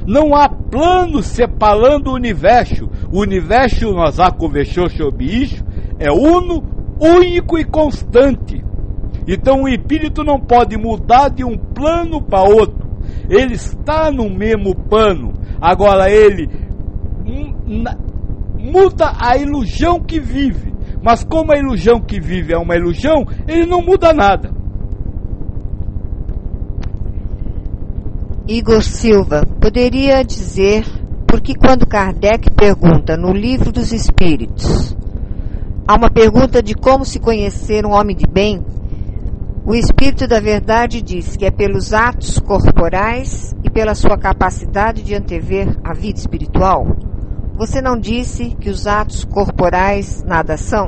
Não há plano separando o universo. O universo, nós já conversamos sobre isso, é uno, único e constante. Então o espírito não pode mudar de um plano para outro. Ele está no mesmo plano. Agora ele muda a ilusão que vive. Mas como a ilusão que vive é uma ilusão, ele não muda nada. Igor Silva, poderia dizer por que quando Kardec pergunta no Livro dos Espíritos, há uma pergunta de como se conhecer um homem de bem, o Espírito da Verdade diz que é pelos atos corporais e pela sua capacidade de antever a vida espiritual? Você não disse que os atos corporais nada são?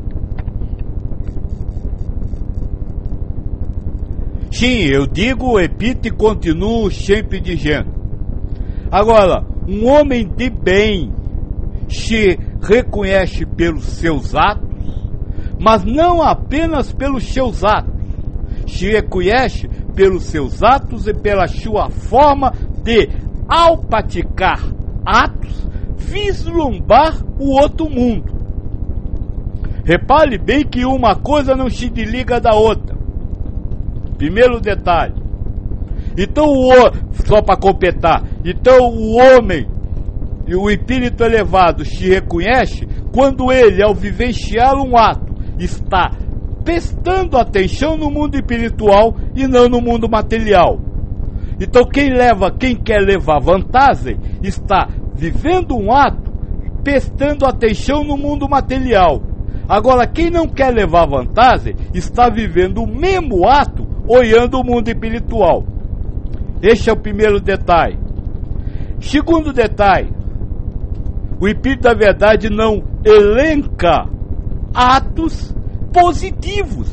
Sim, eu digo, repito e continuo sempre dizendo. Agora, um homem de bem se reconhece pelos seus atos, mas não apenas pelos seus atos. Se reconhece pelos seus atos e pela sua forma de, ao praticar atos, vislumbrar o outro mundo. Repare bem que uma coisa não se desliga da outra. Primeiro detalhe. Então, só para completar, então o homem e o espírito elevado se reconhece quando ele, ao vivenciar um ato, está prestando atenção no mundo espiritual e não no mundo material. Então quem quer levar vantagem está vivendo um ato, prestando atenção no mundo material. Agora quem não quer levar vantagem está vivendo o mesmo ato, olhando o mundo espiritual. Este é o primeiro detalhe. Segundo detalhe, o Espírito da Verdade não elenca atos positivos.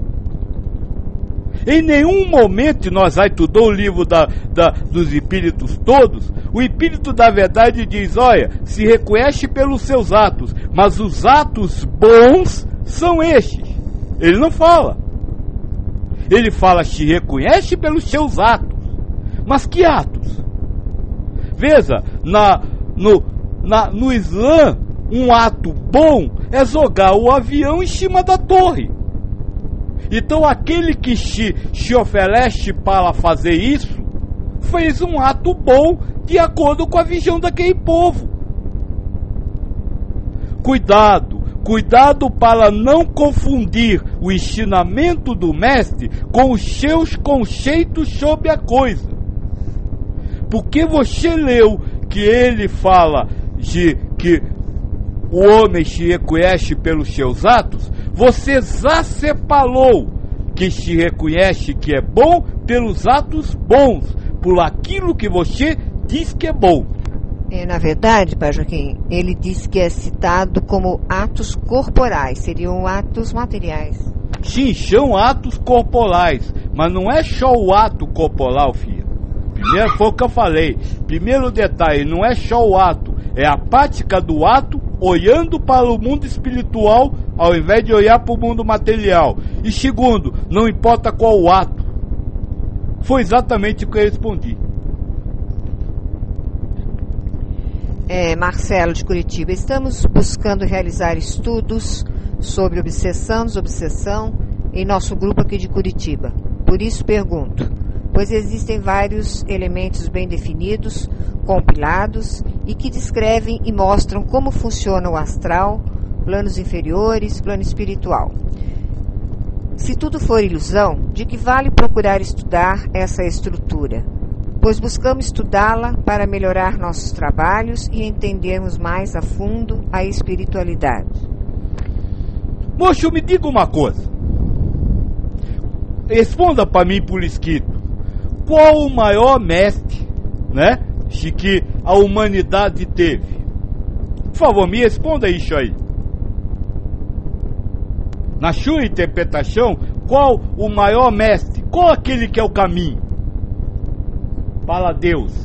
Em nenhum momento, nós já estudou o livro dos Espíritos todos, o Espírito da Verdade diz, olha, se reconhece pelos seus atos, mas os atos bons são estes. Ele não fala. Ele fala, se reconhece pelos seus atos. Mas que atos? Veja, no Islã, um ato bom é jogar o avião em cima da torre. Então aquele que se oferece para fazer isso, fez um ato bom de acordo com a visão daquele povo. Cuidado para não confundir o ensinamento do mestre com os seus conceitos sobre a coisa. Porque você leu que ele fala de que o homem se reconhece pelos seus atos, você já separou que se reconhece que é bom pelos atos bons, por aquilo que você diz que é bom. Na verdade, Pai Joaquim, ele diz que é citado como atos corporais, seriam atos materiais. Sim, são atos corporais, mas não é só o ato corporal, filha. Primeiro foi o que eu falei. Primeiro detalhe, não é só o ato, é a prática do ato olhando para o mundo espiritual ao invés de olhar para o mundo material. E segundo, não importa qual o ato. Foi exatamente o que eu respondi. Marcelo de Curitiba, estamos buscando realizar estudos sobre obsessão, desobsessão em nosso grupo aqui de Curitiba. Por isso pergunto, pois existem vários elementos bem definidos, compilados e que descrevem e mostram como funciona o astral, planos inferiores, plano espiritual. Se tudo for ilusão, de que vale procurar estudar essa estrutura? Pois buscamos estudá-la para melhorar nossos trabalhos e entendermos mais a fundo a espiritualidade. Moço, me diga uma coisa. Responda para mim por escrito. Qual o maior mestre, né, que a humanidade teve? Por favor, me responda isso aí. Na sua interpretação, qual o maior mestre? Qual aquele que é o caminho para Deus?